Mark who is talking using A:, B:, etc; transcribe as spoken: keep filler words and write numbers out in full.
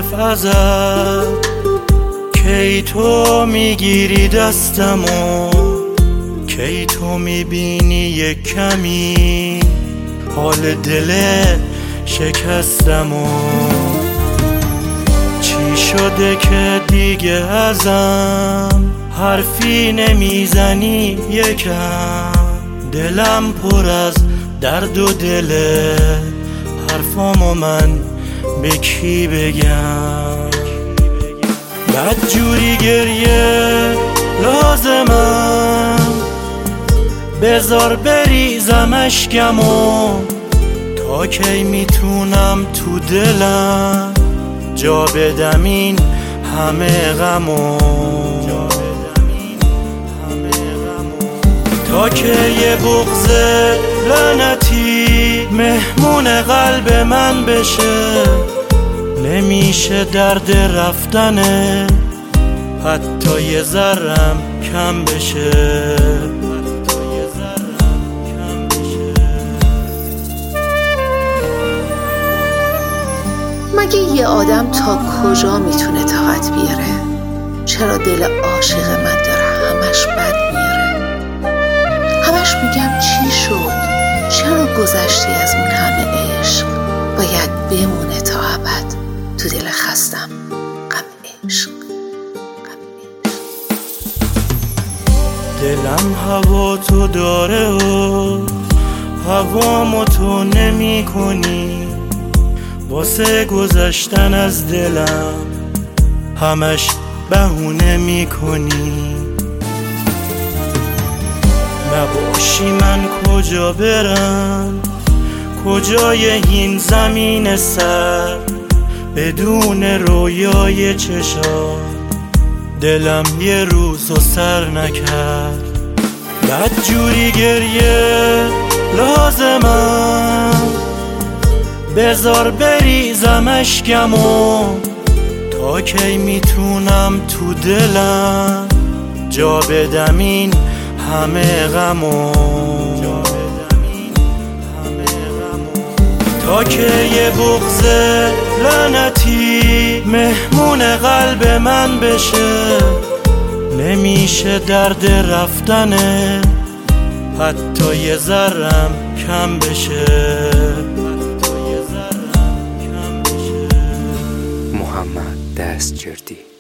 A: حرف ازت کی تو میگیری دستمو، کی تو میبینی یک کمی حال دل شکستمو. چی شده که دیگه ازم حرفی نمیزنی یکم؟ دلم پر از درد و دله، حرفامو من به کی بگم؟ بدجوری گریه لازمم، بذار بریزم اشکمو. تا کی میتونم تو دلم جا بدم این همه غمو؟ تا که یه بغض لعنتی مهمون قلب من بشه؟ نمیشه درد رفتنه حتی یه ذرم کم بشه.
B: مگه یه آدم تا کجا میتونه طاقت بیاره؟ چرا دل عاشق من داره همش بد میاره؟ همش میگم چی شد؟ چرا گذشتی از اون همه عشق؟ باید بمونه تا ابد تو دل خستم غم عشق.
A: دلم هوا تو داره و هوامو تو نمی کنی، واسه گذشتن از دلم همش بهونه می کنی. نباشی من کجا برم، کجای این زمین سر، بدون رویای چشام دلم یه روزو سر نکرد. بدجوری گریه لازمم، بذار بریزم اشکمو. تا کی میتونم تو دلم جا بدم این همه غمو؟ تا که یه بغض لعنتی مهمون قلب من بشه؟ نمیشه درد رفتنه حتی یه ذرم کم بشه.
C: محمد دستجردی.